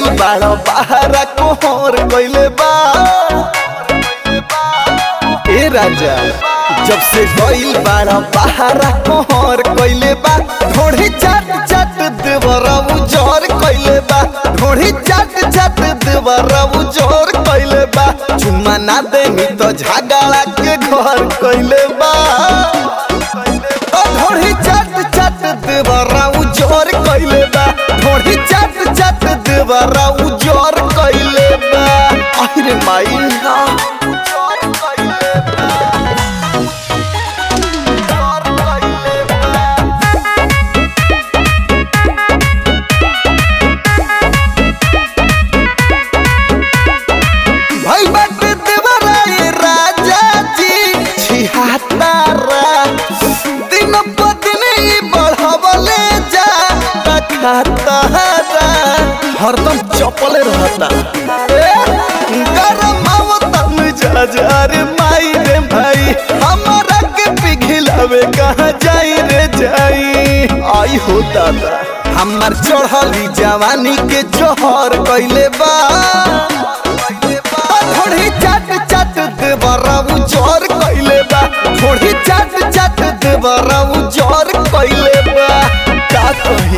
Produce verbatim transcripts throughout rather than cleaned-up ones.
गइल बाड़ा बहारा कोहर कइले बा ए राजा जब से गइल बाड़ा बहारा कोहर कइले बा ढोढ़ी चाट चाट देवरा उजर कइले बा ढोढ़ी चाट चाट देवरा उजर कइले बा चुम्मा ना देनी तो झगड़ा के घर कइले बा ढोढ़ी चाट चाट देवरा उजर कइले बा ढोढ़ी चाट चाट देवरा उजर कइले बा अरे माई ना उजर कइले बा भाई बाटे देवरा ये राजा जी छिहत्तरा दिन प दिन ही बढ़वले जा खाता हरदम चपले रहता गरम आवता मिजाज अरे माई रे भाई हमारा के पिघलावे कहाँ जाई रे जाई आई हो दादा हमार चढ़ली जवानी के जोहर कइले बा ढोढ़ी चाट चाट देवरा उजर कइले बा ढोढ़ी चाट चाट देवरा उजर कइले बा का कही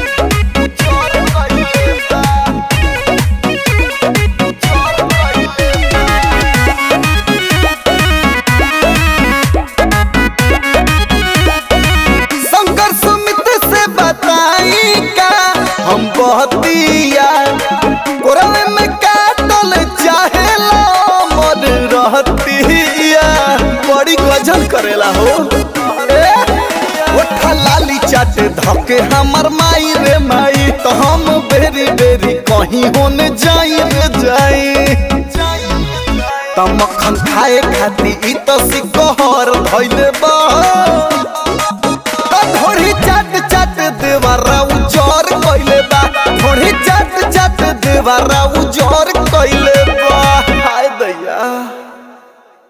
शंकर सुमित से बताई का हम बहतिया कोरवे में काटल चाहेला मन रहतिया बड़ी गजल करेला हो ए ओठा लाली चाट धके हमर माई रे माई तो हम बेरी बेरी कहीं होने जाई रे जाई त मक्खन खाए खाती इ तो सिकहर धइले बा